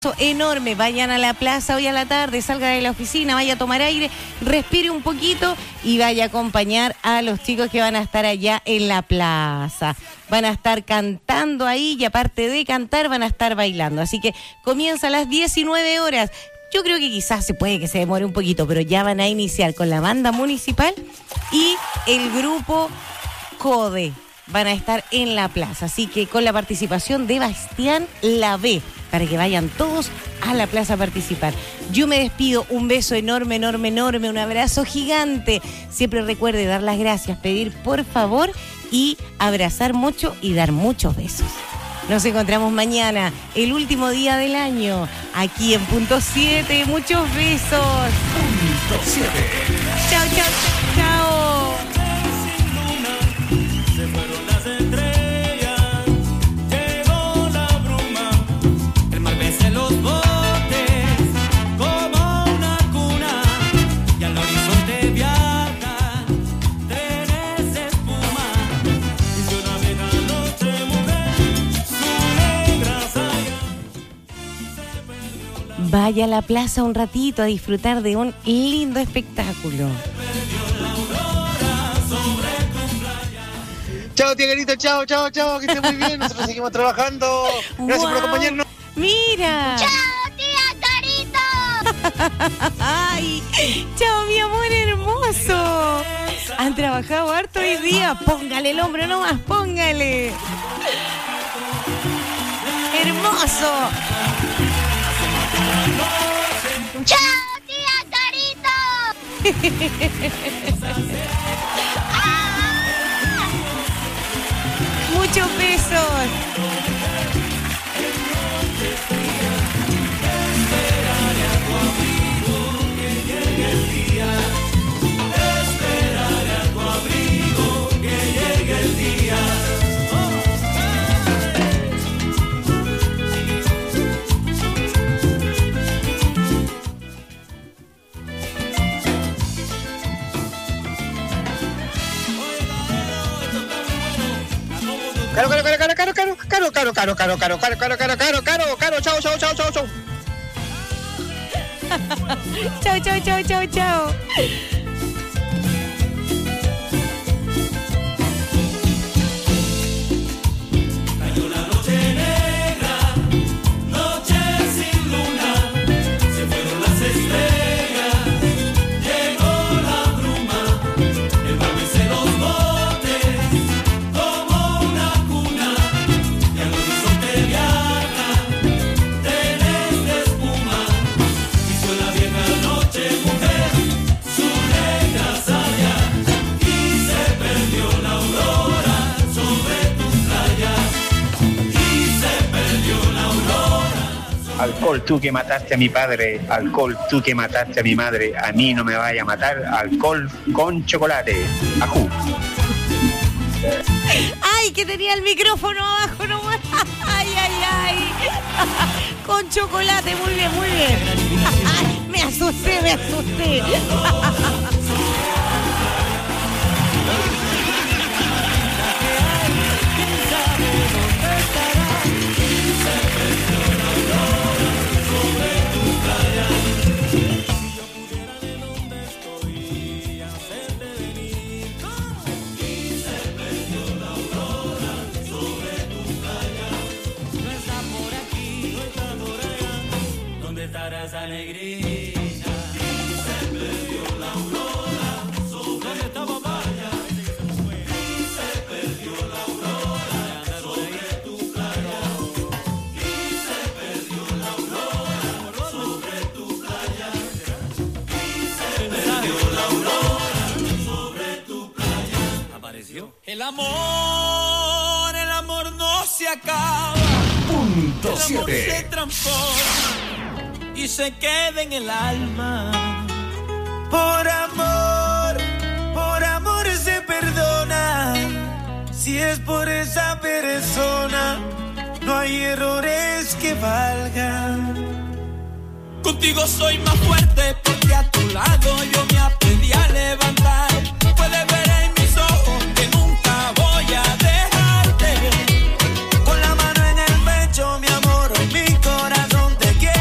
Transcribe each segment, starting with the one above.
Enorme, vayan a la plaza hoy a la tarde, salga de la oficina, vaya a tomar aire, respire un poquito y vaya a acompañar a los chicos que van a estar allá en la plaza. Van a estar cantando ahí y aparte de cantar van a estar bailando. Así que comienza a las 19 horas. Yo creo que quizás se puede que se demore un poquito, pero ya van a iniciar con la banda municipal y el grupo CODE. Van a estar en la plaza, así que con la participación de Bastián Lavé, para que vayan todos a la plaza a participar. Yo me despido, un beso enorme, enorme, enorme, un abrazo gigante. Siempre recuerde dar las gracias, pedir por favor y abrazar mucho y dar muchos besos. Nos encontramos mañana, el último día del año, aquí en Punto 7. Muchos besos. Punto 7. Chao, chao, chao. Se fueron las estrellas, llegó la bruma, el mar besa los botes como una cuna y al horizonte viajan trenes de espuma. Dice una vieja noche mujer, su negra saya. Vaya a la plaza un ratito a disfrutar de un lindo espectáculo. Chao, Tiguerito, chao, que esté muy bien. Nosotros seguimos trabajando. Gracias por acompañarnos. Mira. ¡Chao, tía Carito! Ay, chao, mi amor hermoso. Han trabajado harto hoy día. Póngale el hombro nomás, póngale. Hermoso. ¡Chao, tía Carito! Muchos besos. Caro, chao. Chao. Cayó la noche negra, noche sin luna, se fueron las estrellas, llegó la bruma, el mar mece los botes como una cuna y al horizonte viajan trenes de espuma. Hizo la vieja noche mujer su negra saya y se perdió la aurora sobre tus playas. Alcohol, tú que mataste a mi padre, alcohol, tú que mataste a mi madre, a mí no me vaya a matar, alcohol con chocolate. Ajú. Ay, que tenía el micrófono abajo nomás. Ay. Con chocolate, muy bien. Ay, me asusté. ¿Dónde estará esa negrita? Se perdió la aurora sobre esta papaya. Se perdió la aurora sobre tu playa. Se perdió la aurora sobre tu playa. Se perdió la aurora sobre tu playa. Apareció. El amor no se acaba. Punto El amor 7. se transforma y se queda en el alma. Por amor se perdona. Si es por esa persona, no hay errores que valgan. Contigo soy más fuerte porque a tu lado yo me aprendí a levantar. Puedes ver en mis ojos que nunca voy a dejarte. Con la mano en el pecho, mi amor, en mi corazón te quiero.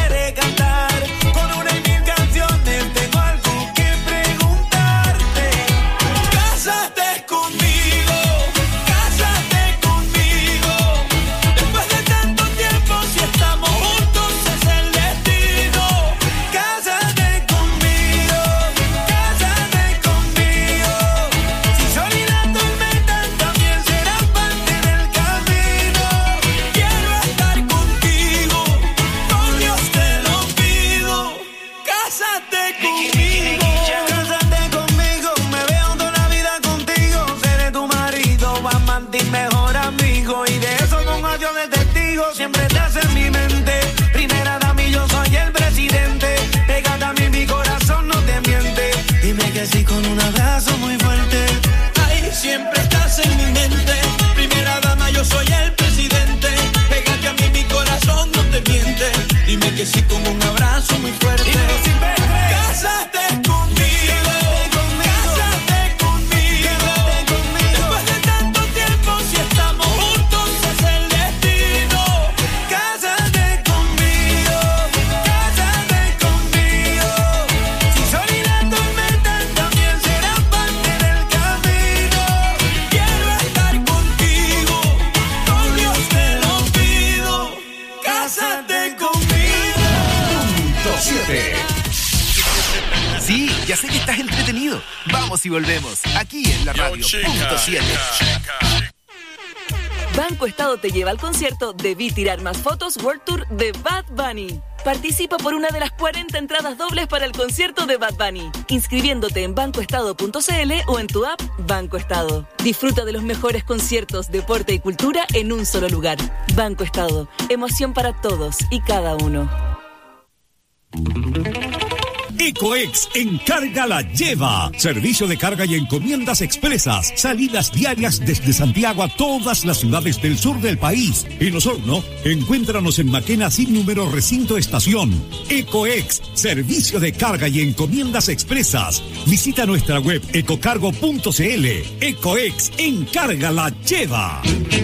y con un abrazo muy fuerte. Cásate conmigo, cásate conmigo. Después de tanto tiempo, si estamos juntos es el destino. Cásate conmigo, cásate conmigo. Si soy la tormenta, también serás parte del camino. Quiero estar contigo, con Dios te lo pido. Cásate conmigo. Punto 7. Sí, ya sé que estás entretenido. Vamos y volvemos, aquí en la radio. Punto 7. Banco Estado te lleva al concierto Debí Tirar Más Fotos World Tour de Bad Bunny. Participa por una de las 40 entradas dobles para el concierto de Bad Bunny, inscribiéndote en bancoestado.cl o en tu app Banco Estado. Disfruta de los mejores conciertos, deporte y cultura en un solo lugar. Banco Estado, emoción para todos y cada uno. Ecoex Encarga la Lleva. Servicio de carga y encomiendas expresas. Salidas diarias desde Santiago a todas las ciudades del sur del país. En Osorno, encuéntranos en Maquena sin número recinto estación. Ecoex, servicio de carga y encomiendas expresas. Visita nuestra web ecocargo.cl. Ecoex Encarga la Lleva.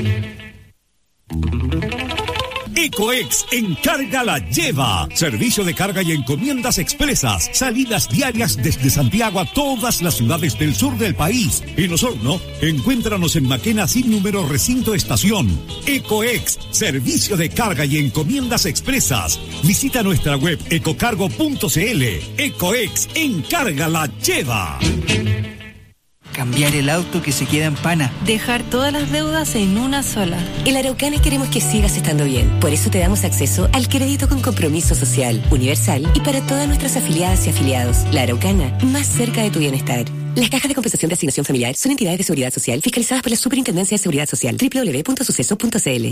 Ecoex Encarga la Lleva. Servicio de carga y encomiendas expresas. Salidas diarias desde Santiago a todas las ciudades del sur del país. En Osorno, encuéntranos en Maquena sin número recinto estación. Ecoex, servicio de carga y encomiendas expresas. Visita nuestra web ecocargo.cl. Ecoex Encarga la Lleva. Cambiar el auto que se queda en pana. Dejar todas las deudas en una sola. En Araucana queremos que sigas estando bien. Por eso te damos acceso al crédito con compromiso social, universal y para todas nuestras afiliadas y afiliados. La Araucana, más cerca de tu bienestar. Las cajas de compensación de asignación familiar son entidades de seguridad social fiscalizadas por la Superintendencia de Seguridad Social. www.suceso.cl.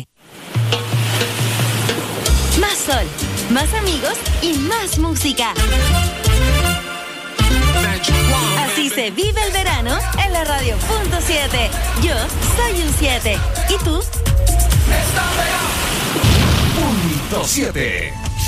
Más sol, más amigos y más música. Así se vive el verano en la radio. Punto 7. Yo soy un 7. ¿Y tú? Punto 7.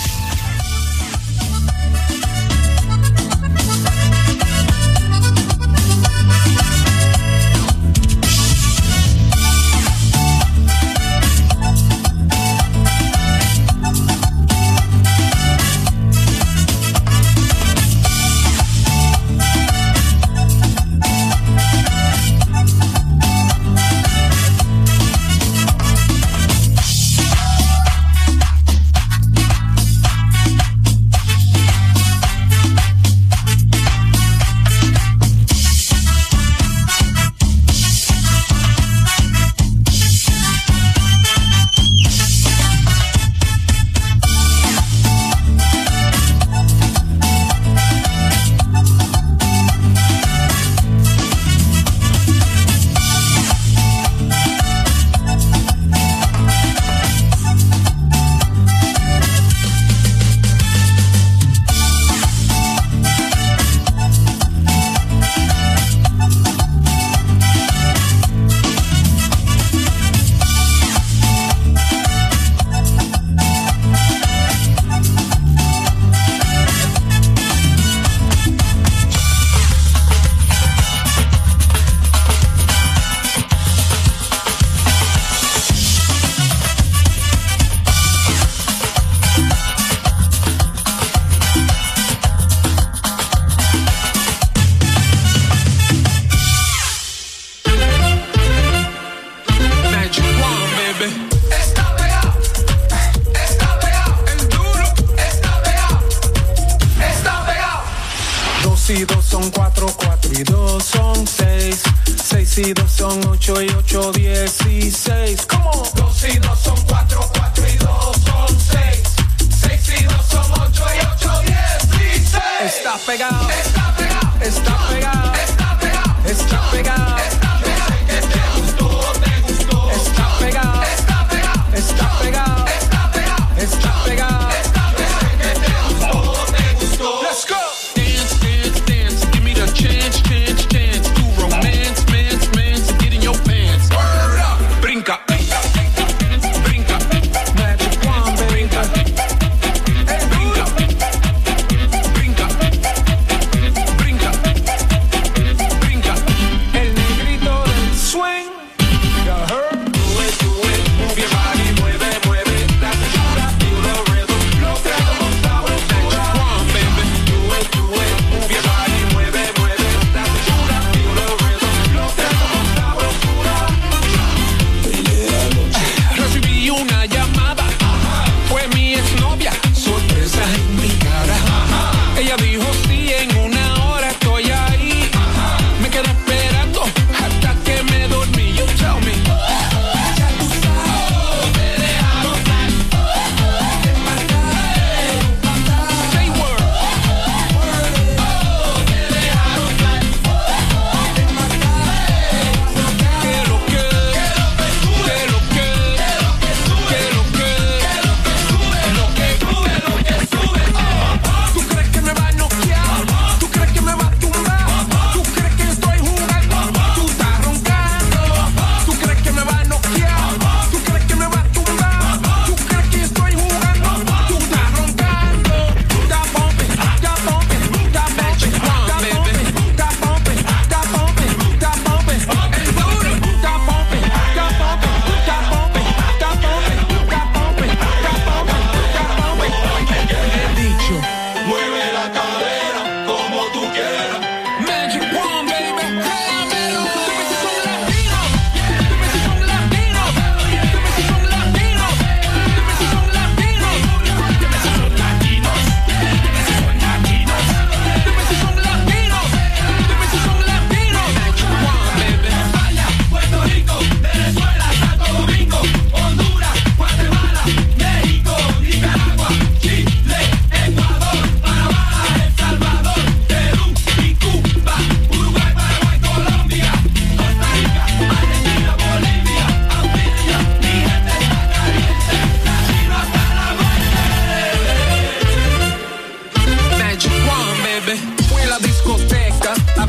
y 2 son 4, 4 y 2 son 6, 6 y 2 son 8 y 8, 16. ¿Cómo? 2 y 2 son 4, 4 y 2 son 6, 6 y 2 son 8 y 8, 16. Está pegado, está pegado, está pegado, está pegado, está pegado. Te gustó, te gustó. Está pegado, está pegado, está pegado, está pegado, está pegado. Chance, chance, chance to romance, mance, mance, and get in your pants. Word up, brinca, brinca, brinca, magic wand, brinca, brinca,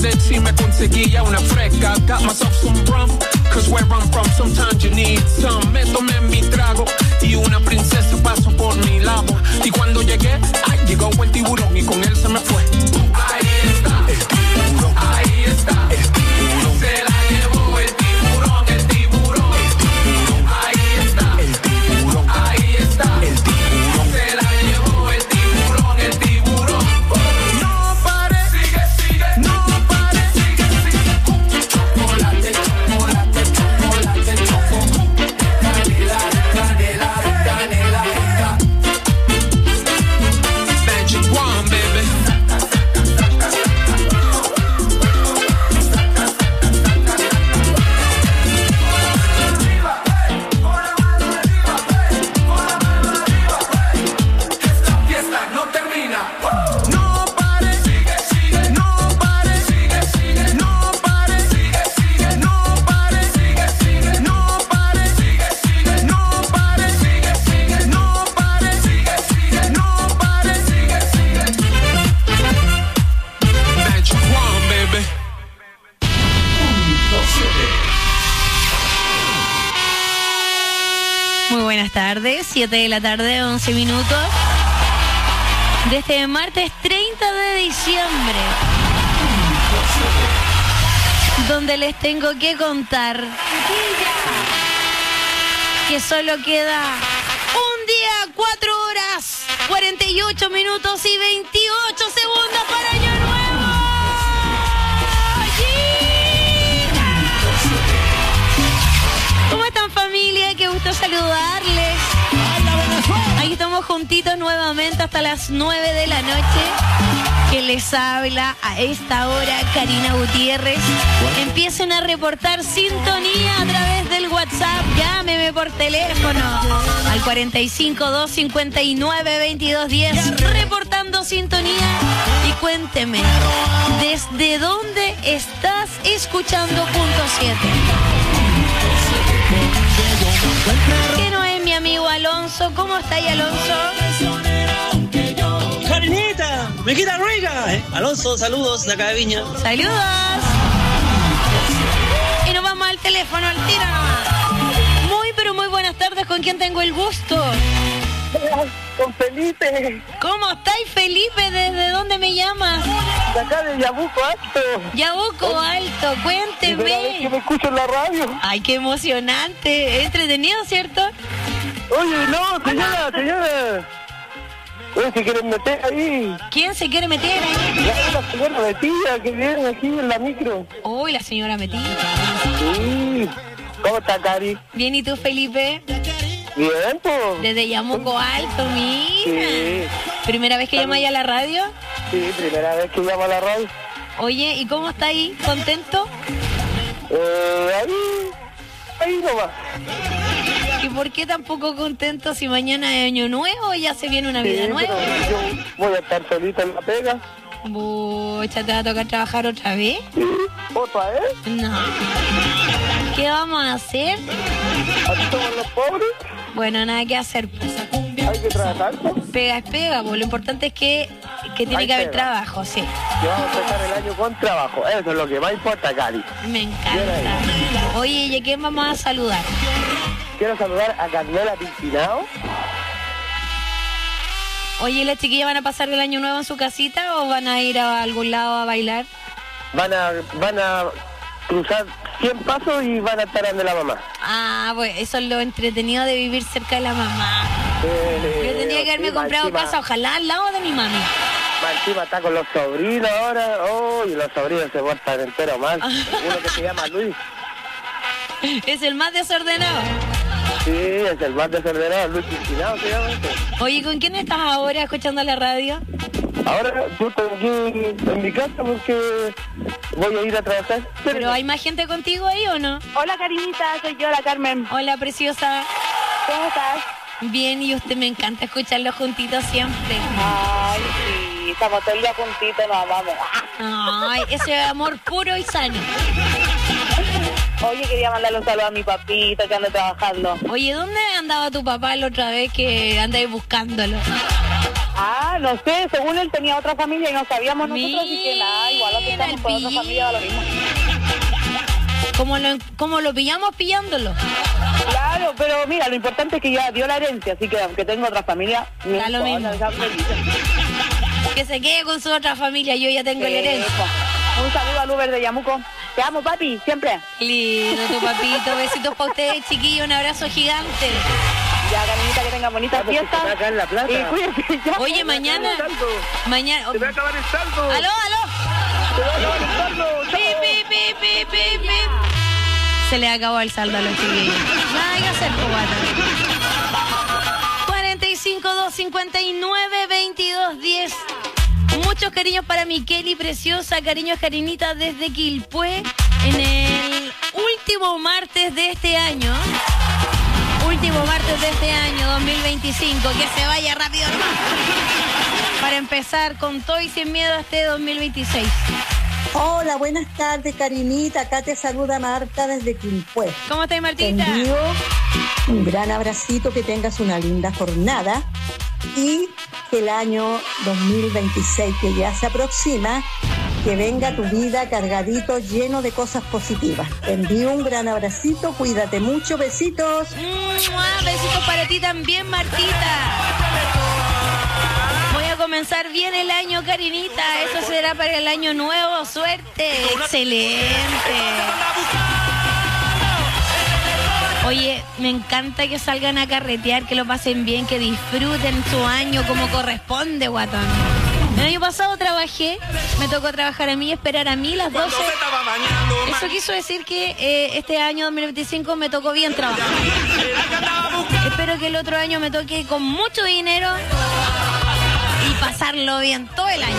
said si me conseguía una fresca. Got myself some rum, cause where I'm from sometimes you need some. Me tomé mi trago y una princesa pasó por mi lado. Y cuando llegué, ay, llegó el tiburón y con él se me fue. Ahí está, el tiburón. Ahí está, el tiburón. Se la llevó el tiburón, el tiburón. El tiburón. Ahí está, el tiburón. Ahí está, el tiburón. Se la llevó el tiburón, el tiburón. No pare, sigue, sigue. No pare, sigue, sigue. Chocolate, chocolate, chocolate, choco. Canela, canela, canela. Magic wand, baby. Muy buenas tardes, 7 de la tarde, 11 minutos. De este martes 30 de diciembre, donde les tengo que contar que solo queda un día, 4 horas, 48 minutos y 28 segundos para Año Nuevo. ¿Cómo están, familia? Qué gusto saludarles. Ahí estamos juntitos nuevamente hasta las 9 de la noche. Que les habla a esta hora Karina Gutiérrez. Empiecen a reportar sintonía a través del WhatsApp. Llámeme por teléfono al 45-259-2210 reportando sintonía y cuénteme desde dónde estás escuchando Punto 7. Que no es mi amigo Alonso. ¿Cómo está ahí, Alonso? Karinita, me quita rica. Alonso, saludos de acá de Viña. Saludos. Y nos vamos al teléfono, al tiro nomás. Muy, pero muy buenas tardes. ¿Con quién tengo el gusto? Con Felipe. ¿Cómo estáis, Felipe? ¿Desde dónde me llamas? De acá de Yabuco Alto. Yabuco Alto, cuénteme. Vez que me escucho en la radio. Ay, qué emocionante. Entretenido, ¿cierto? Oye, no, señora. Oye, ¿se quieren meter ahí? ¿Quién se quiere meter ahí? La señora metida que viene aquí en la micro. Uy, la señora metida. Sí. ¿Cómo está, Cari? Bien, ¿y tú, Felipe? Bien, pues. Desde Yabuco Alto, mira. Sí. ¿Primera vez que llamas a la radio? Sí, primera vez que llamo a la radio. Oye, ¿y cómo está ahí? ¿Contento? Ahí nomás. ¿Y por qué tan poco contento si mañana es Año Nuevo y ya se viene una vida nueva? Yo voy a estar solito en la pega. Bucha, ¿te va a tocar trabajar otra vez? Sí. ¿Otra vez? No. ¿Qué vamos a hacer? ¿Aquí somos los pobres? Bueno, nada que hacer, pues. Hay que trabajar, pues. Pega es pega, pues. Lo importante es que tiene que haber trabajo, sí. Que vamos a empezar el año con trabajo. Eso es lo que más importa, Cari. Me encanta. Oye, ¿y a quién vamos a saludar? Quiero saludar a Carmela Pintinao. Oye, ¿las chiquillas van a pasar el Año Nuevo en su casita o van a ir a algún lado a bailar? Van a cruzar 100 pasos y van a estar donde la mamá. Ah, pues eso es lo entretenido de vivir cerca de la mamá. Yo tendría que haberme comprado casa, ojalá al lado de mi mami. Encima está con los sobrinos ahora. Oh, y los sobrinos se portan entero mal. Uno que se llama Luis. Es el más desordenado. Sí, es el más desordenado, Luis Pintinao se llama este. Oye, ¿con quién estás ahora escuchando la radio? Ahora yo estoy aquí en mi casa porque voy a ir a trabajar. ¿Pero hay más gente contigo ahí o no? Hola, Karinita, soy yo, la Carmen. Hola, preciosa. ¿Cómo estás? Bien, y usted, me encanta escucharlos juntitos siempre. Ay, sí, estamos todo el día juntitos, nos vamos. Ay, ese amor puro y sano. Oye, quería mandarle un saludo a mi papito que anda trabajando. Oye, ¿dónde andaba tu papá la otra vez que andáis buscándolo? Ah, no sé, según él tenía otra familia y no sabíamos nosotros, así que nada, igual lo que estamos con otra familia da lo mismo. Como lo pillamos pillándolo. Claro, pero mira, lo importante es que ya dio la herencia, así que aunque tengo otra familia, da lo mismo. Que se quede con su otra familia, yo ya tengo la herencia. Un saludo al Uber de Yamuco. Te amo, papi, siempre. Lindo tu papito, besitos para ustedes, chiquillos, un abrazo gigante. Ya, Carinita, que tengan bonita fiesta. Acá en la plaza. Cuídense, ya. Oye, mañana. Se va a acabar el saldo. ¡Aló! Se va a acabar el saldo. Pi. Se le acabó el saldo a los chiquillos. Nada hay que hacer, Cubata. 45 259 22 10. Muchos cariños para mi Kelly preciosa, cariños Karinita desde Quilpué en el último martes de este año. Último martes de este año 2025, que se vaya rápido nomás. Para empezar con todo y sin miedo a este 2026. Hola, buenas tardes, Karinita. Acá te saluda Marta desde Quilpué. ¿Cómo estás, Martita? Te envío un gran abracito, que tengas una linda jornada y que el año 2026 que ya se aproxima, que venga tu vida cargadito, lleno de cosas positivas. Te envío un gran abracito, cuídate mucho, besitos. Besitos para ti también, Martita. Voy a comenzar bien el año, Karinita. Eso será para el año nuevo. Suerte. Excelente. Oye, me encanta que salgan a carretear, que lo pasen bien, que disfruten su año como corresponde, guatón. El año pasado trabajé, me tocó trabajar a mí, esperar a mí las 12. Eso quiso decir que este año 2025 me tocó bien trabajar. Espero que el otro año me toque con mucho dinero y pasarlo bien todo el año.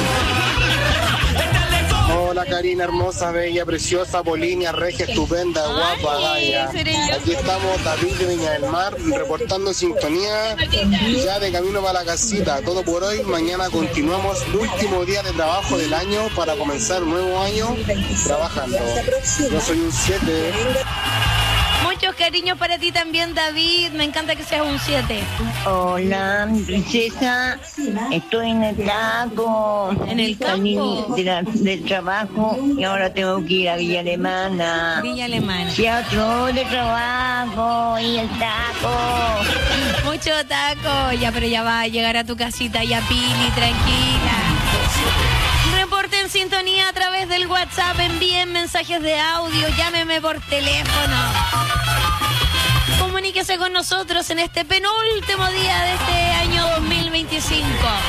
Hola, Karina, hermosa, bella, preciosa, Polinia, regia, estupenda, guapa, gaya. Aquí estamos, David de Viña del Mar, reportando sintonía, ya de camino para la casita. Todo por hoy, mañana continuamos, último día de trabajo del año para comenzar un nuevo año trabajando. Yo soy un 7. Muchos cariños para ti también, David. Me encanta que seas un 7. Hola, princesa. Estoy en el taco. ¿En el campo? Del trabajo y ahora tengo que ir a Villa Alemana. Villa Alemana. Ya otro de trabajo y el taco. Mucho taco. Ya, pero ya va a llegar a tu casita ya, Pili, tranquila. Reporte en sintonía a través del WhatsApp, envíen mensajes de audio, llámeme por teléfono. Comuníquese con nosotros en este penúltimo día de este año 2025.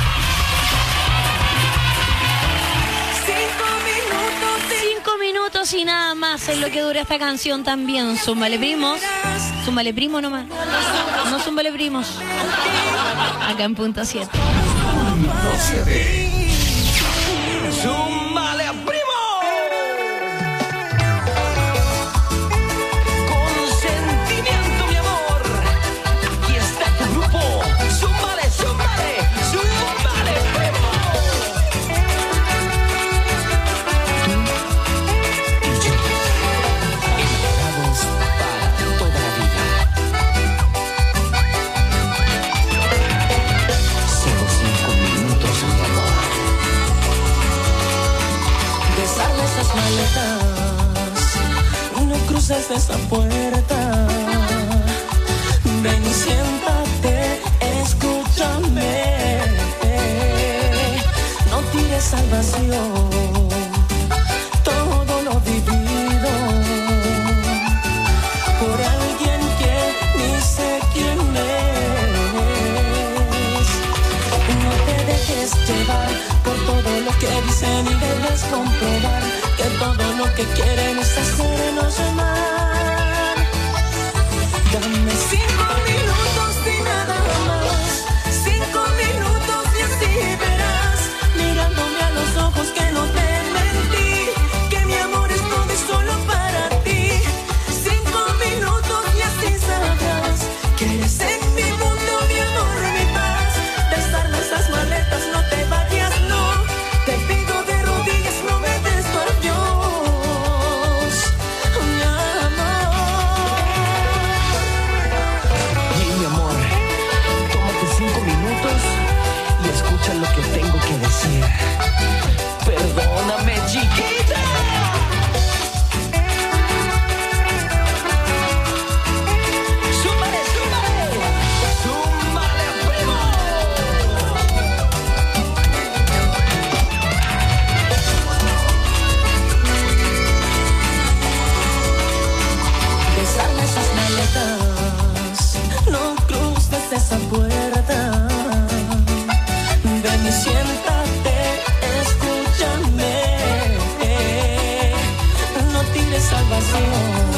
5 minutos y nada más es lo que dura esta canción también. Súmale primos. Súmale primo nomás. No súmale primos. Acá en punto 7. Punto 7. ¡Súmale a primo! Con sentimiento, mi amor. Aquí está tu grupo. ¡Súmale, súmale! ¡Súmale, primo! Enamorados para toda la vida. Solo 5 minutos, mi amor. Desarma esas maletas, no cruces esa puerta. Ven y siéntate, escúchame. No tires al vacío todo lo vivido por alguien que ni sé quién es. No te dejes llevar por todo lo que dicen y debes comprobar que todo lo que quieren es hacernos mal. Dame 5 minutos y nada más, 5 minutos y así verás, mirándome a los ojos que no te mentí, que mi amor es todo y solo para ti. 5 minutos y así sabrás que eres en mi mundo, mi amor, mi paz. Desarma esas maletas, no te vayas, no. Te pido de rodillas, no me des tu adiós. escucha lo que tengo que decir. Perdóname, chiquita. Desarma esas maletas, no cruces esa puerta. Ven y siéntate, escúchame. No tires al vacío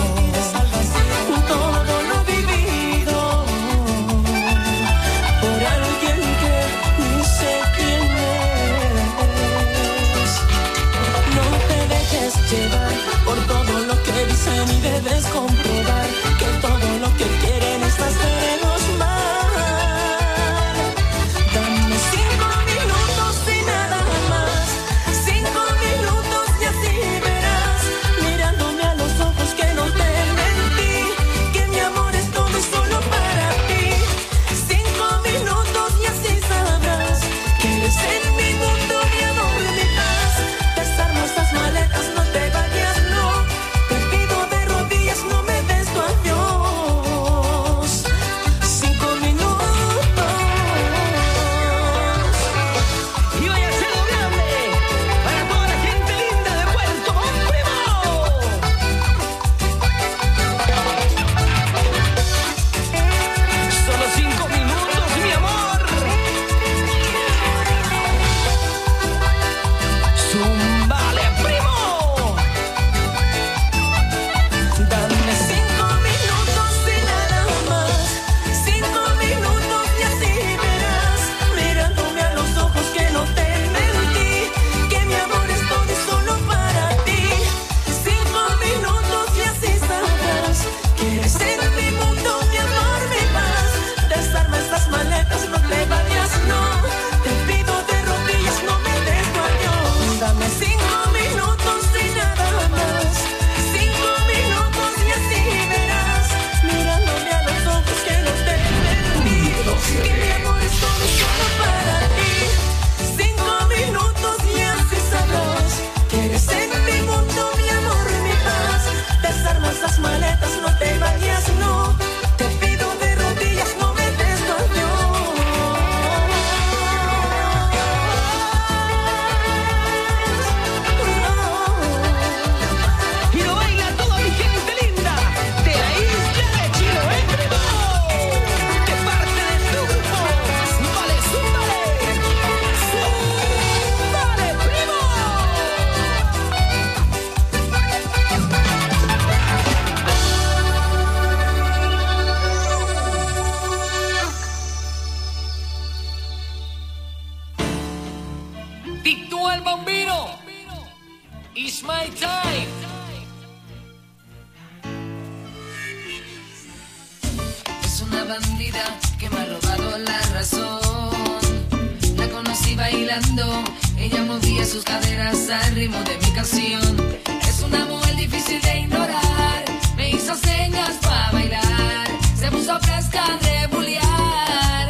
todo lo vivido por alguien que ni sé quién es. No te dejes llevar por todo lo que dicen y debes comprobar que todo lo que quieren es hacernos mal. Dame 5 minutos y nada más, 5 minutos y así verás, mirándome a los ojos que no te mentí, que mi amor es todo y solo para ti. 5 minutos y así sabrás que eres en mi mundo, mi amor, mi paz. Desarma estas maletas, no te vayas, no. Te pido de rodillas, no me des tu adiós. 5 minutos. Y vaya a ser grande para toda la gente linda de Puerto Montt. Solo 5 minutos, mi amor. Zumbale, primo. Dame 5 minutos y nada más, 5 minutos y así verás, mirándome a los ojos que no te mentí, que mi amor es todo y solo para ti. 5 minutos y así sabrás que eres en mi mundo, mi amor, mi paz. Desarma estas maletas, no te vayas, no. Te pido de rodillas, no me des tu adiós. Dame 5 minutos y nada más, 5 minutos y así verás, mirándome a los ojos que no te mentí, que mi amor es todo y solo para ti. 5 minutos y así sabrás que eres en mi mundo, mi amor, mi paz. Desarma esas maletas, no te vayas, no. Te pido de rodillas, no me des tu adiós. Y lo baila toda mi gente linda de la isla de Chiloé, primo. De parte de tu grupo, Zúmbale, Zúmbale. Zúmbale, primo. Tito el Bambino, It's my time. Es una bandida que me ha robado la razón. La conocí bailando, ella movía sus caderas al ritmo de mi canción. Es una mujer difícil de ignorar, me hizo señas para bailar, se puso fresca de bullear.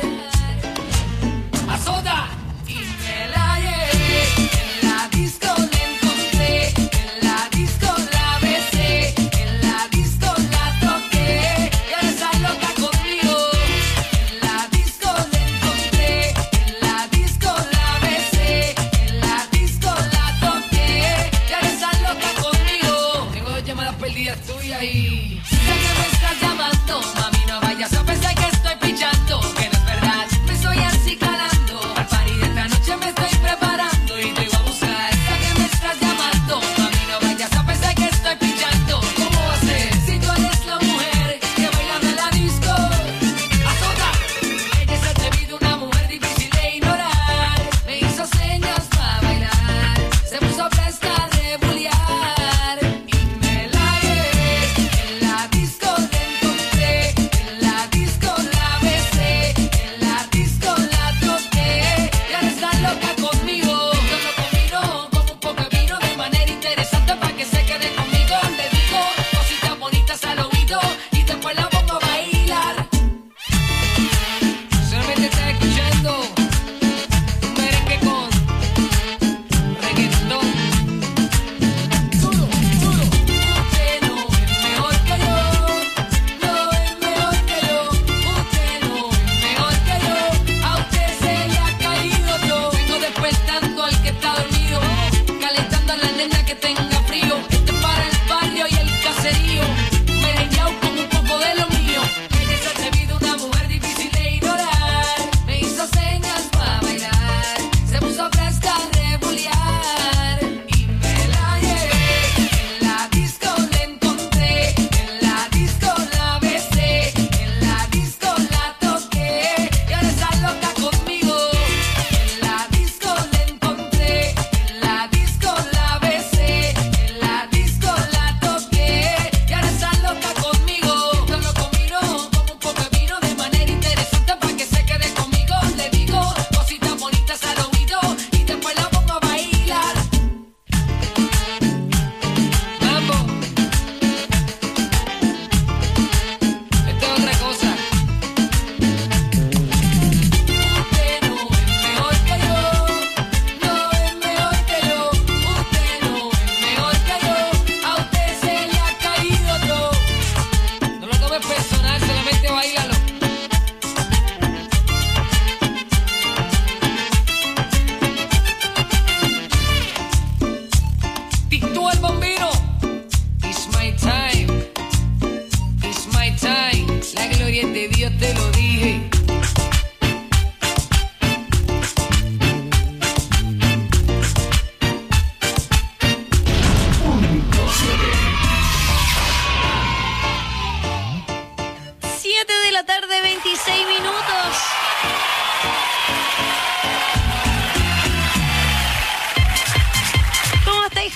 Azota y me la llevé, en la disco la encontré, en la disco la besé, en la disco la toqué, y ahora está loca conmigo. En la disco la encontré, en la disco la besé, en la disco la toqué, y ahora está loca conmigo. Tengo 2 llamadas perdidas tuyas y sé que me estás llamando, mami, no vayas a pensar que estoy pichando.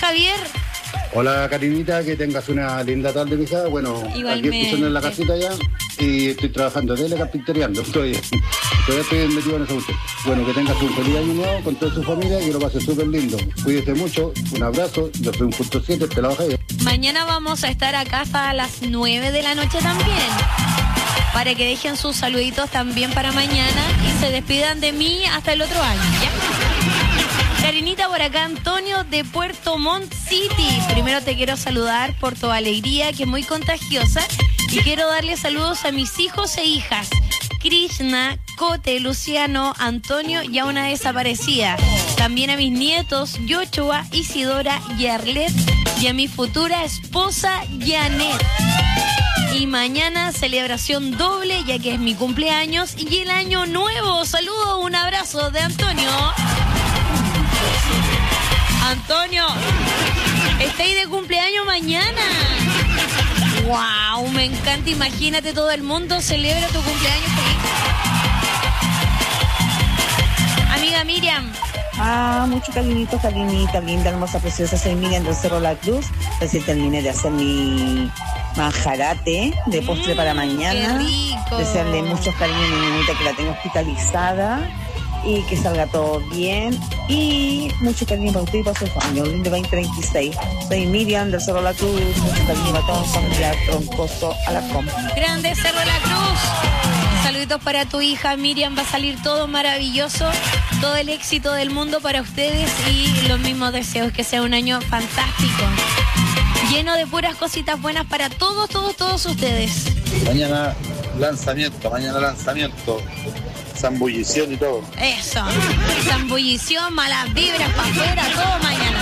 Javier. Hola, Karinita, que tengas una linda tarde, mija. Bueno, Igualmente. aquí escuchando en la casita ya y estoy trabajando, carpinteriando. Todavía estoy metido en esa cuestión. Bueno, que tengas un feliz año nuevo con toda su familia y que lo pases súper lindo. Cuídese mucho, un abrazo. Yo soy 1.7, te la bajé. Mañana vamos a estar acá hasta las 9 de la noche también. Para que dejen sus saluditos también para mañana y se despidan de mí hasta el otro año, ¿ya? Karinita, por acá Antonio de Puerto Montt City. Primero te quiero saludar por tu alegría, que es muy contagiosa. Y quiero darle saludos a mis hijos e hijas. Krishna, Cote, Luciano, Antonio y a una desaparecida. También a mis nietos, Yoshua, Isidora y Arlet. Y a mi futura esposa, Janet. Y mañana celebración doble, ya que es mi cumpleaños y el año nuevo. Saludos, un abrazo de Antonio. Antonio, estáis de cumpleaños mañana. Wow, me encanta. Imagínate, todo el mundo celebra tu cumpleaños feliz. Amiga Miriam. Mucho cariñito, Karinita, linda, hermosa, preciosa. Soy Miriam del Cerro La Cruz. Recién terminé de hacer mi manjarate de postre para mañana. Qué rico. Desearle muchos cariños a mi niñita que la tengo hospitalizada y que salga todo bien. Y mucho cariño para usted y para su familia. Un lindo 2026. Soy Miriam del Cerro La Cruz. Mucho cariño para todos, familiar Troncoso a la Com. Grande Cerro La Cruz. Saluditos para tu hija Miriam. Va a salir todo maravilloso. Todo el éxito del mundo para ustedes y los mismos deseos. Que sea un año fantástico. Lleno de puras cositas buenas para todos ustedes. Mañana lanzamiento. Zambullición y todo. Eso. Zambullición, malas vibras para afuera, todo mañana.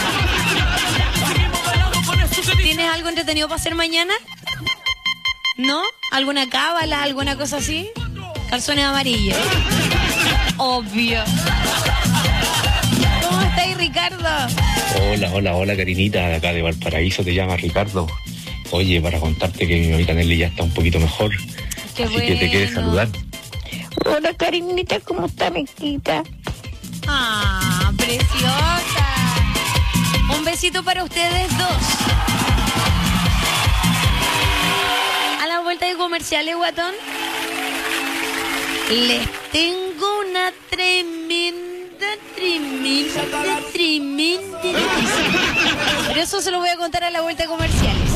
¿Tienes algo entretenido para hacer mañana? ¿No? ¿Alguna cábala, alguna cosa así? Calzones amarillos. Obvio. ¿Cómo estáis, Ricardo? Hola, Karinita, de acá de Valparaíso, te llama Ricardo. Oye, para contarte que mi mamita Nelly ya está un poquito mejor. Qué así que te quiere saludar. Hola, Karinita, ¿cómo está, Mequita? Preciosa. Un besito para ustedes dos. A la vuelta de comerciales, guatón. Les tengo una tremenda noticia. Pero eso se lo voy a contar a la vuelta de comerciales.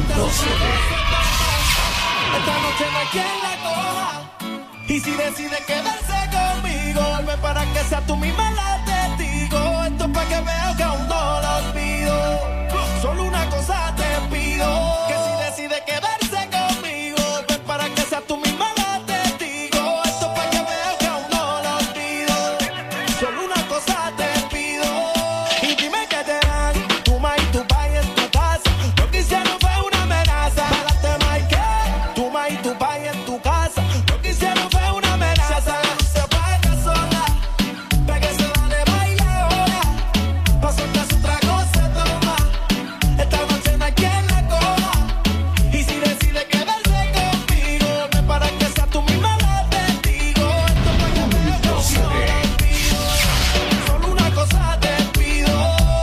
Esta noche no hay quien la coja. Y si decide quedarse conmigo, vuelve para que sea tú misma la testigo. Esto es para que veas que aún no lo olvido. Solo una cosa te pido, que si decide quedarse conmigo, vuelve para que sea tú misma la testigo. Esto es para que veas que aún no lo olvido. Solo una cosa te pido. Y dime que te dan tu ma y tu pa en tu casa. Lo que hicieron fue una amenaza. Para te marqué, tu ma y tu pa en tu casa. Lo que hicieron fue una amenaza. Se apaga sola, pa' que se vale bailar ahora. Pa' soltar su trago se toma. Esta noche no hay quien la coja. Y si decide quedarse conmigo, ven para que sea tú misma la testigo. Esto es para que veas que no lo olvido. Solo una cosa te pido.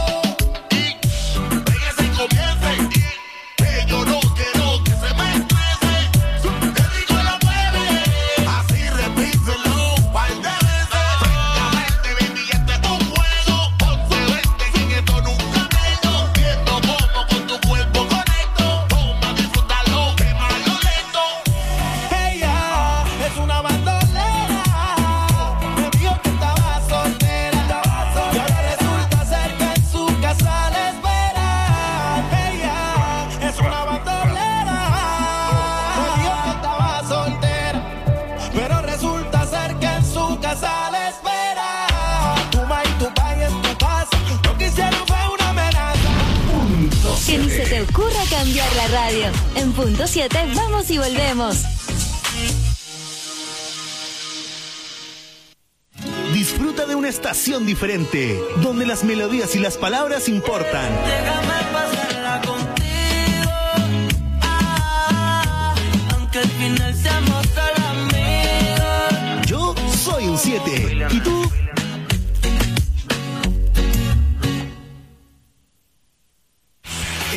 Regrese y comience, que yo no quiero que se me estrese. Te digo la mueve, así repítelo un par de veces. Francamente, baby, este es un juego. Ponte 20 y en esto nunca menos. Viendo cómo con tu cuerpo conecto. Toma, disfrútalo, quémalo lento. Ella es una bandolera. Me dijo que estaba soltera. Y ahora resulta ser que en su casa la espera. Ella es una bandolera. Me dijo que estaba soltera. Pero resulta ser que en su casa la espera. Tu ma y tu pa en tu casa. Lo que hicieron fue una amenaza. Que ni se te ocurra cambiar la radio. En punto 7 vamos y volvemos. Disfruta de una estación diferente, donde las melodías y las palabras importan. Déjame pasarla contigo. Aunque al final seamos solo amigos. Yo soy un 7. ¿Y tú?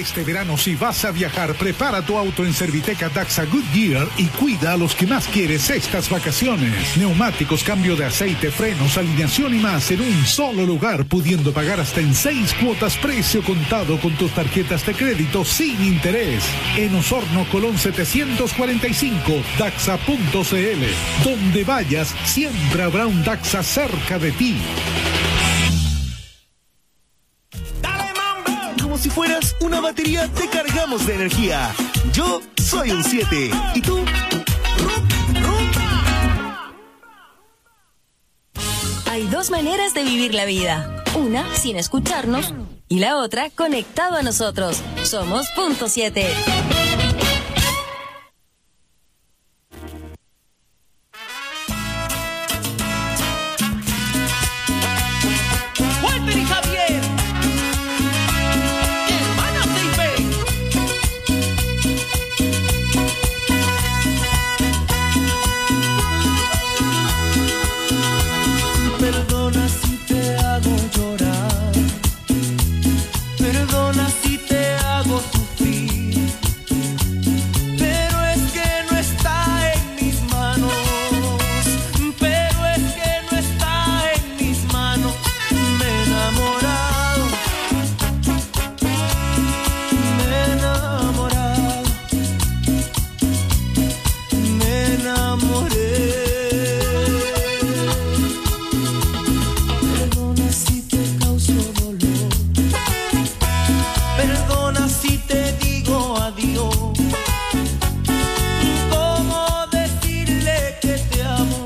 Este verano, si vas a viajar, prepara tu auto en Serviteca Daxa Goodyear y cuida a los que más quieres estas vacaciones. Neumáticos, cambio de aceite, frenos, alineación y más en un solo lugar, pudiendo pagar hasta en 6 cuotas precio contado con tus tarjetas de crédito sin interés. En Osorno, Colón 745, Daxa.cl. Donde vayas, siempre habrá un Daxa cerca de ti. Como si fueras una batería, te cargamos de energía. Yo soy un 7. ¿Y tú? Hay dos maneras de vivir la vida. Una, sin escucharnos, y la otra, conectado a nosotros. Somos Punto 7. Walter y Javier, hermanos de Ibe. Perdona si te hago llorar, perdona si te hago sufrir, pero es que no está en mis manos, pero es que no está en mis manos. Me he enamorado, me he enamorado, me enamoré. Perdona si te causo dolor, perdona si te digo adiós. ¿Cómo decirle que te amo?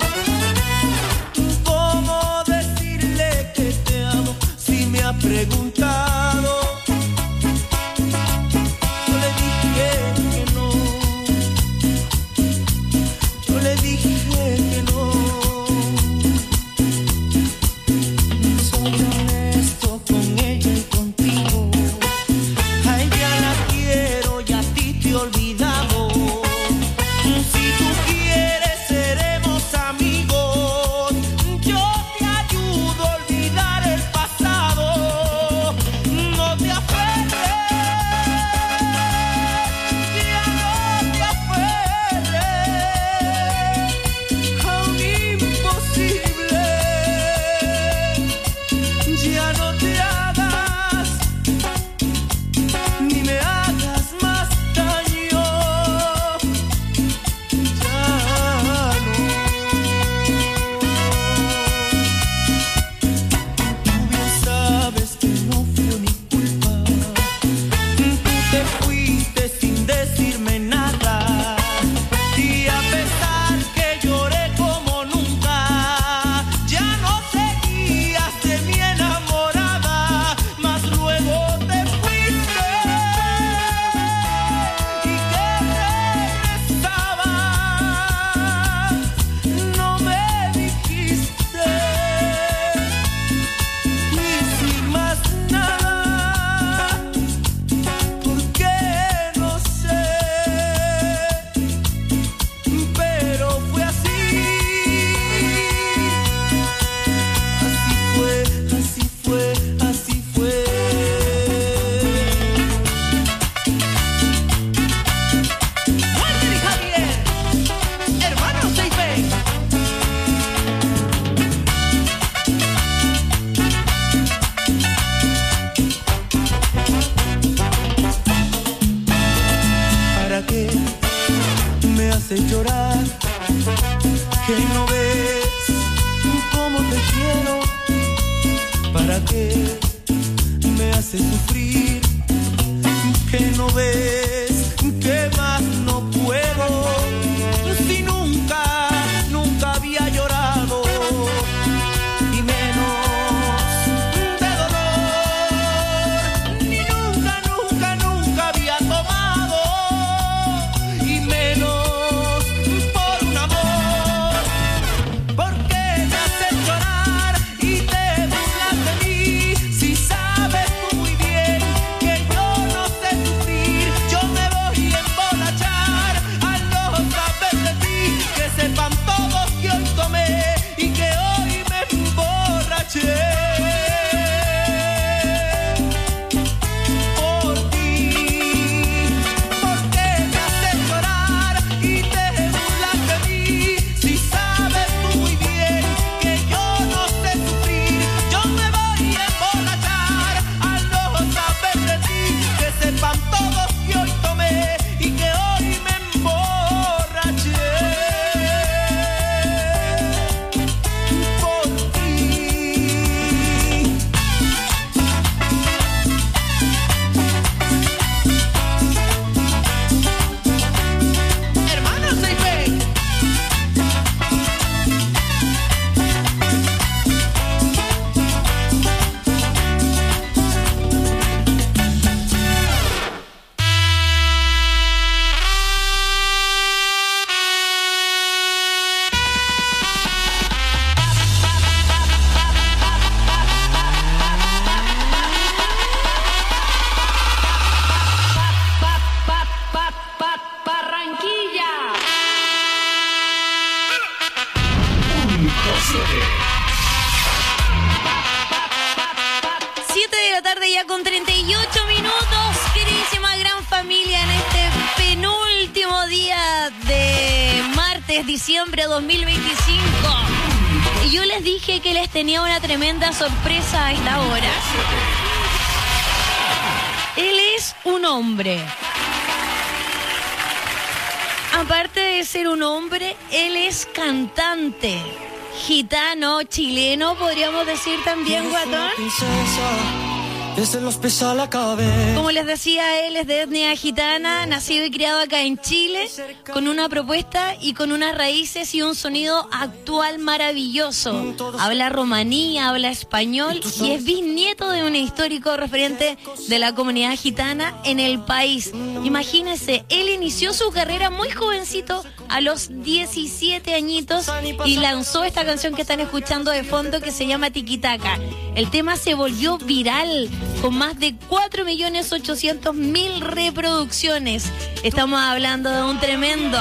¿Cómo decirle que te amo? Si me ha preguntado, yo le dije que no, yo le dije que no. Soy honesto con ella y contigo. A ella la quiero y a ti te he olvidado. Si tú quieres seremos amigos. Yo te ayudo a olvidar el pasado. No te aferres, ya no te aferres a un imposible. Ya no te hagas, ni me hagas más daño. Ya no. Tú bien sabes que no fue mi culpa. Tú te fuiste sin decirme nada. Y a pesar que lloré como nunca, ya no seguías de mi enamorada. Mas luego te fuiste y que regresabas. No me dijiste y sin más nada, porque no sé, pero fue así. Así fue, así fue, así fue. Walter y Javier, hermanos de Ibe. ¿Para qué me haces llorar? Que no ves cómo te quiero. ¿Para qué me haces sufrir? Que no ves que más no puedo. Si nunca, nunca había llorado, y menos de dolor. Ni nunca, nunca, nunca había tomado, y menos por un amor. Porque me haces llorar y te burlas de mí. Si sabes tú muy bien que yo no sé sufrir, yo me 9 ya con 38 minutos. Queridísima gran familia, en este penúltimo día de martes, diciembre 2025. Y yo les dije que les tenía una tremenda sorpresa a esta hora. Él es un hombre. Aparte de ser un hombre, él es cantante. Gitano, chileno, podríamos decir también, guatón. Desde los pies a la cabeza. Como les decía, él es de etnia gitana, nacido y criado acá en Chile, con una propuesta y con unas raíces y un sonido actual maravilloso. Habla romaní, habla español y es bisnieto de un histórico referente de la comunidad gitana en el país. Imagínense, él inició su carrera muy jovencito, a los 17 añitos, y lanzó esta canción que están escuchando de fondo, que se llama Tiquitaca. El tema se volvió viral, con más de 4.800.000 reproducciones. Estamos hablando de un tremendo.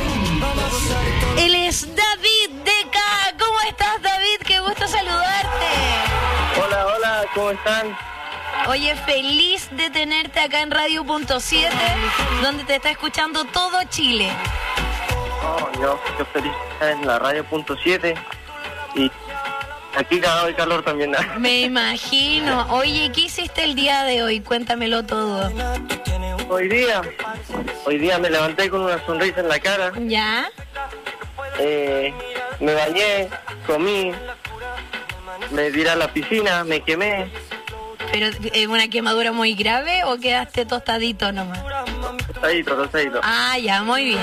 Él es David Deca. ¿Cómo estás, David? Qué gusto saludarte. Hola, hola, ¿cómo están? Oye, feliz de tenerte acá en Radio.7, donde te está escuchando todo Chile. Oh, yo feliz de estar en la Radio.7 y aquí cagado de calor también. Me imagino. Oye, ¿qué hiciste el día de hoy? Cuéntamelo todo. Hoy día me levanté con una sonrisa en la cara. ¿Ya? Me bañé, comí, me tiré a la piscina, me quemé. ¿Pero una quemadura muy grave o quedaste tostadito nomás? Tostadito. Ah, ya, muy bien.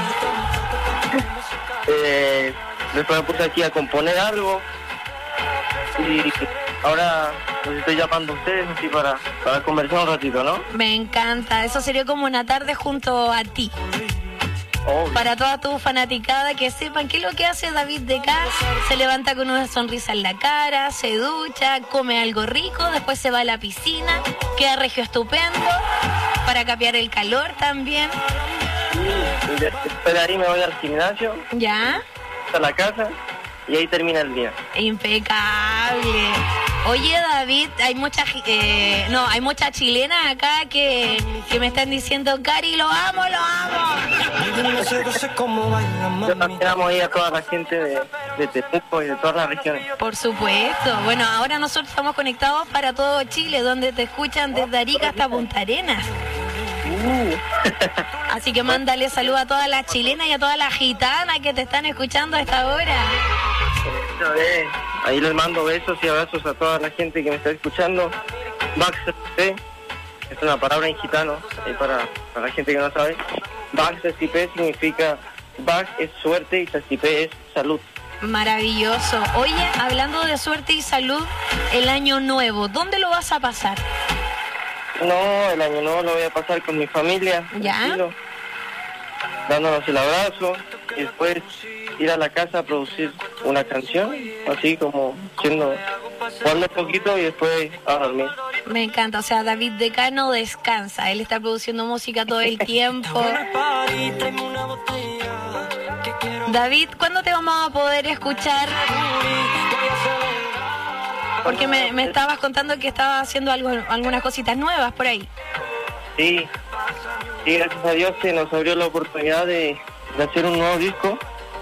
Después me puse aquí a componer algo y ahora los estoy llamando a ustedes así para conversar un ratito, ¿no? Me encanta, eso sería como una tarde junto a ti. Obvio. Para toda tu fanaticada, que sepan qué es lo que hace David Deca. Se levanta con una sonrisa en la cara, se ducha, come algo rico, después se va a la piscina, queda regio estupendo, para capear el calor también. Y después de ahí me voy al gimnasio. ¿Ya? A la casa y ahí termina el día. Impecable. Oye, David, hay muchas chilenas acá que me están diciendo, Cari, lo amo. Yo también amo ahí a toda la gente de Temuco y de todas las regiones. Por supuesto. Bueno, ahora nosotros estamos conectados para todo Chile, donde te escuchan desde Arica hasta Punta Arenas. Así que mándale salud a todas las chilenas y a todas las gitanas que te están escuchando a esta hora. Ahí les mando besos y abrazos a toda la gente que me está escuchando. Baxtep es una palabra en gitano, para la gente que no sabe. Baxtep significa Bax es suerte y Tastipé es salud. Maravilloso. Oye, hablando de suerte y salud, el año nuevo, ¿dónde lo vas a pasar? No, el año nuevo lo voy a pasar con mi familia. ¿Ya? Tranquilo, dándonos el abrazo y después ir a la casa a producir una canción, así como jugando un poquito y después a dormir. Me encanta, o sea, David Deca no descansa, él está produciendo música todo el tiempo. David, ¿cuándo te vamos a poder escuchar? Porque me estabas contando que estabas haciendo algunas cositas nuevas por ahí. Sí, gracias a Dios se nos abrió la oportunidad de hacer un nuevo disco.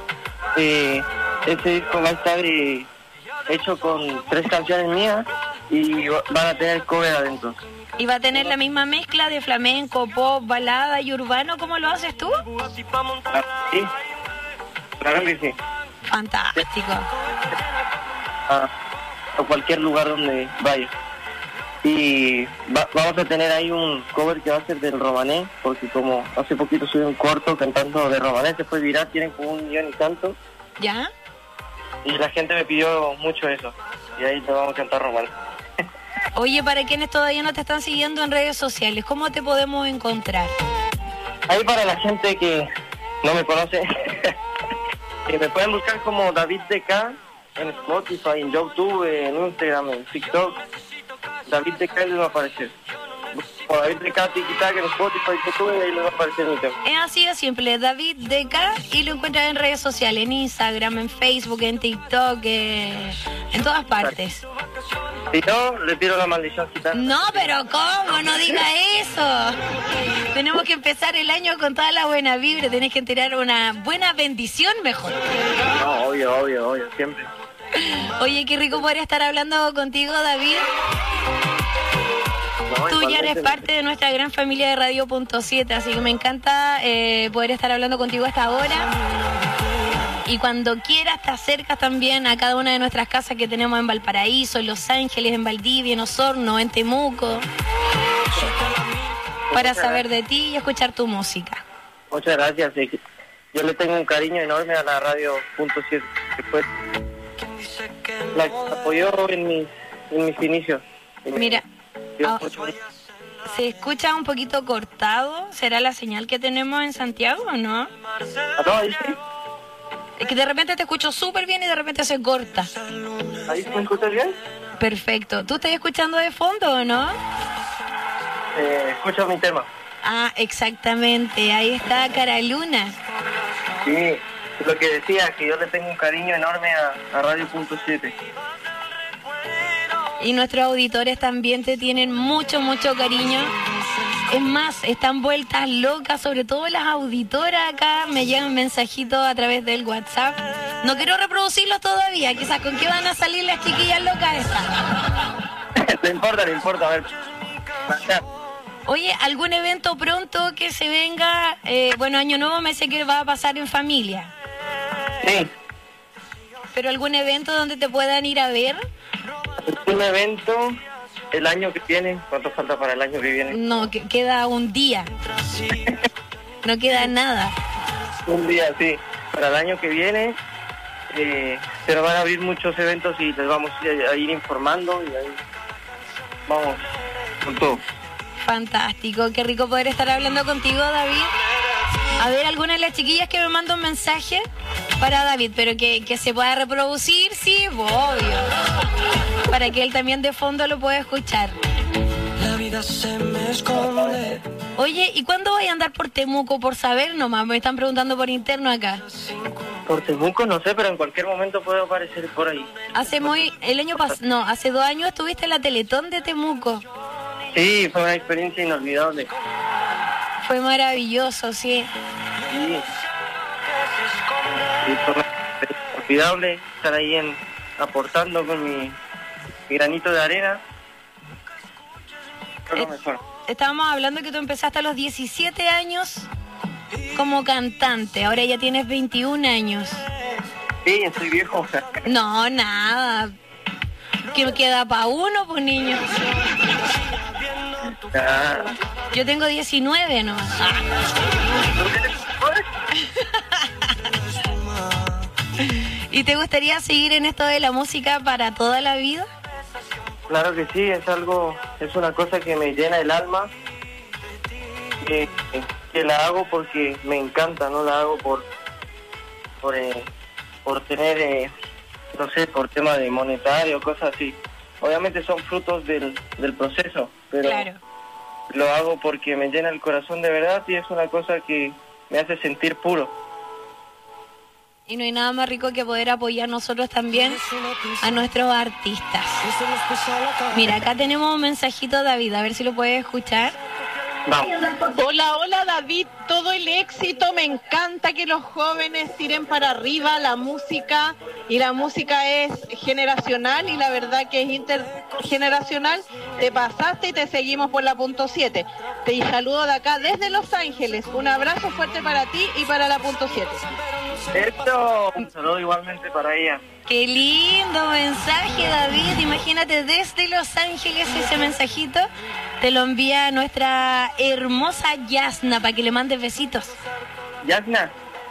Este disco va a estar hecho con 3 canciones mías y van a tener cover adentro. ¿Y va a tener la misma mezcla de flamenco, pop, balada y urbano como lo haces tú? Sí, claro que sí. Fantástico. A cualquier lugar donde vaya. Y vamos a tener ahí un cover que va a ser del romanés, porque como hace poquito subí un corto cantando de romanés, se fue viral, tienen como 1 millón y tanto. ¿Ya? Y la gente me pidió mucho eso, y ahí te vamos a cantar romanés. Oye, para quienes todavía no te están siguiendo en redes sociales, ¿cómo te podemos encontrar? Ahí para la gente que no me conoce, que me pueden buscar como David Deca en Spotify, en YouTube, en Instagram, en TikTok. David Deca les va a aparecer. O David Deca Tiquitaca en Spotify, YouTube, y ahí les va a aparecer mi tema. Es así de simple, David Deca, y lo encuentran en redes sociales, en Instagram, en Facebook, en TikTok, en todas partes. Si no, le tiro la maldición gitana. No, pero ¿cómo? No diga eso. Tenemos que empezar el año con toda la buena vibra. Tenés que tirar una buena bendición mejor. No, obvio, siempre. Oye, qué rico poder estar hablando contigo, David. No, Tú ya eres igualmente. parte de nuestra gran familia de Radio.7, así que me encanta poder estar hablando contigo a esta hora. Y cuando quieras te acercas también a cada una de nuestras casas que tenemos en Valparaíso, en Los Ángeles, en Valdivia, en Osorno, en Temuco, para saber de ti y escuchar tu música. Muchas gracias. Yo le tengo un cariño enorme a la Radio.7, que fue la que me apoyó en mis inicios. Mira, se escucha un poquito cortado. ¿Será la señal que tenemos en Santiago o no? No, ahí sí. Es que de repente te escucho súper bien y de repente se corta. ¿Ahí me escuchas bien? Perfecto. ¿Tú estás escuchando de fondo o no? Escucho mi tema. Ah, exactamente. Ahí está Cara Luna. Sí, lo que decía, que yo le tengo un cariño enorme a Radio.7. Y nuestros auditores también te tienen mucho, mucho cariño. Es más, están vueltas locas, sobre todo las auditoras acá. Me llegan mensajitos a través del WhatsApp. No quiero reproducirlos todavía. Quizás con qué van a salir las chiquillas locas estas. No importa, a ver. Oye, ¿algún evento pronto que se venga? Bueno, Año Nuevo me sé que va a pasar en familia. Sí. ¿Pero algún evento donde te puedan ir a ver? Un evento el año que viene. ¿Cuánto falta para el año que viene? No, queda un día. No queda nada. Un día, sí. Para el año que viene se nos van a abrir muchos eventos y les vamos a ir informando y ahí vamos con todo. Fantástico, qué rico poder estar hablando contigo, David. A ver, alguna de las chiquillas que me manda un mensaje para David, pero que se pueda reproducir, sí, obvio. Para que él también de fondo lo pueda escuchar. La vida se me esconde. Oye, ¿y cuándo voy a andar por Temuco? Por saber nomás, me están preguntando por interno acá. Por Temuco no sé, pero en cualquier momento puedo aparecer por ahí. Hace 2 años estuviste en la Teletón de Temuco. Sí, fue una experiencia inolvidable. Fue maravilloso, sí. Sí, fue una experiencia inolvidable estar ahí aportando con mi granito de arena. Fue lo mejor. Estábamos hablando que tú empezaste a los 17 años como cantante, ahora ya tienes 21 años. Sí, estoy viejo. No, nada. ¿Qué queda para uno, pues, niño? Yo tengo 19 nomás. ¿Y te gustaría seguir en esto de la música para toda la vida? Claro que sí, es una cosa que me llena el alma, que la hago porque me encanta, no la hago por tener, no sé, por tema de monetario, cosas así. Obviamente son frutos del proceso, pero claro, lo hago porque me llena el corazón de verdad y es una cosa que me hace sentir puro. Y no hay nada más rico que poder apoyar nosotros también a nuestros artistas. Mira, acá tenemos un mensajito, David, a ver si lo puedes escuchar. Hola David, todo el éxito, me encanta que los jóvenes tiren para arriba la música y la música es generacional y la verdad que es intergeneracional. Te pasaste y te seguimos por la .7. Te saludo de acá desde Los Ángeles, un abrazo fuerte para ti y para la .7. Esto, un saludo igualmente para ella. Qué lindo mensaje, David. Imagínate desde Los Ángeles ese mensajito. Te lo envía nuestra hermosa Yasna para que le mandes besitos. Yasna,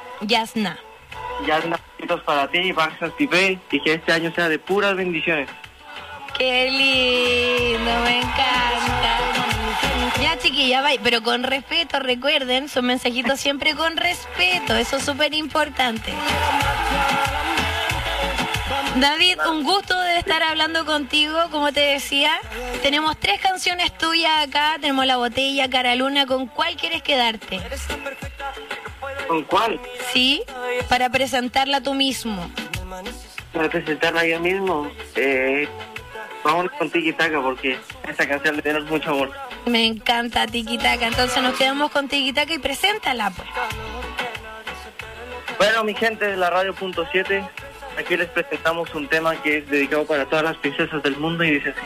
besitos para ti y para Santipé y que este año sea de puras bendiciones. Qué lindo, me encanta. Ya, chiquilla, bye, pero con respeto, recuerden, son mensajitos siempre con respeto, eso es súper importante. David, un gusto de estar hablando contigo, como te decía. Tenemos 3 canciones tuyas acá, tenemos La Botella, Cara Luna, ¿con cuál quieres quedarte? ¿Con cuál? Sí, para presentarla tú mismo. Para presentarla yo mismo, Vamos con Tiki Taka porque esta canción le tenemos mucho amor. Me encanta Tiki Taka, entonces nos quedamos con Tiki Taka y preséntala, pues. Bueno, mi gente de la Radio Punto 7, aquí les presentamos un tema que es dedicado para todas las princesas del mundo y dice así.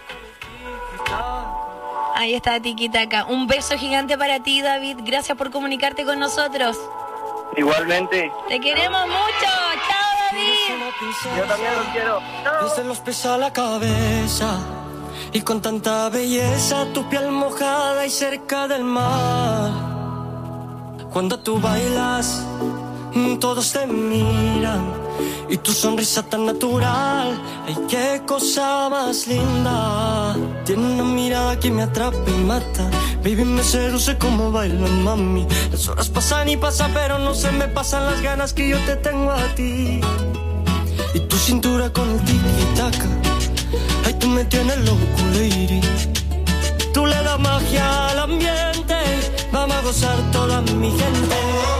Ahí está Tiki Taka. Un beso gigante para ti, David. Gracias por comunicarte con nosotros. Igualmente. Te queremos mucho. Chao, David. Yo también los quiero. Desde los pies a la cabeza y con tanta belleza, tu piel mojada y cerca del mar. Cuando tú bailas, todos te miran y tu sonrisa tan natural, ay, qué cosa más linda. Tiene una mirada que me atrapa y mata. Baby, me seduce como bailan, mami. Las horas pasan y pasan, pero no se me pasan las ganas que yo te tengo a ti. Y tu cintura con el tiki-taka, ay, tú me tienes loco, lady. Tú le das magia al ambiente, vamos a gozar toda mi gente.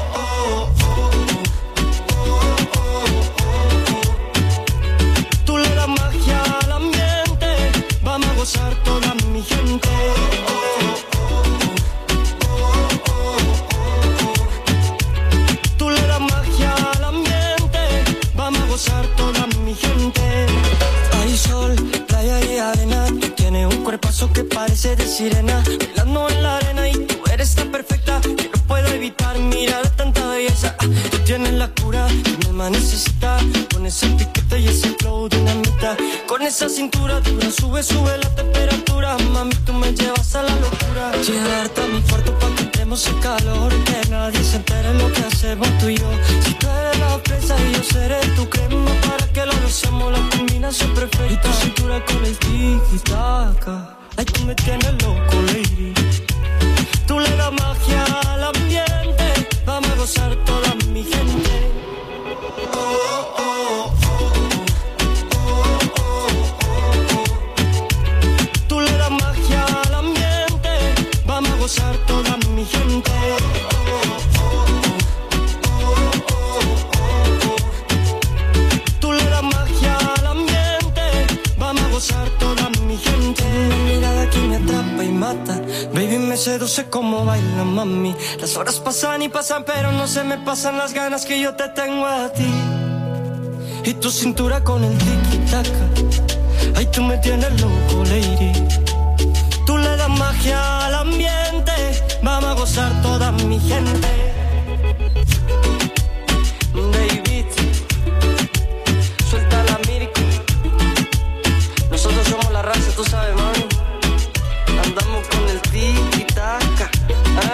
Tú le das magia al ambiente, vamos a gozar toda mi gente. Tú le das magia al ambiente, vamos a gozar toda mi gente. Hay sol, playa y arena, tú tienes un cuerpazo que parece de sirena, bailando en la arena y tú eres tan perfecta que no puedo evitar mirar tanta belleza. Tú tienes la cura que mi alma necesita, con ese piquete y ese flow dinamita, con esa cintura dura, sube la temperatura, mami, tú me llevas a la locura. Llevarte a mi cuarto pa' que entremos en calor, que nadie se entere lo que hacemos tú y yo. Si tú eres la fresa y yo seré tu crema, para que lo hacemos la combinación perfecta. Y tu cintura con el tiki-taka, ay, tú me tienes loco, lady. Tú le das magia al ambiente, vamos a gozar toda mi gente. Tú le das magia al ambiente, vamos a gozar toda mi gente. Tú le das magia al ambiente, vamos a gozar toda mi gente. Una mirada que me atrapa y mata, baby, me seduce como baila, mami. Las horas pasan y pasan, pero no se me pasan las ganas que yo te tengo a ti. Y tu cintura con el tiki-taka, ay, tú me tienes loco, lady. Tú le das magia al ambiente, vamos a gozar toda mi gente. David, suelta la Mirico. Nosotros somos la raza, tú sabes, mami. Andamos con el tiki-taka, ¿ah?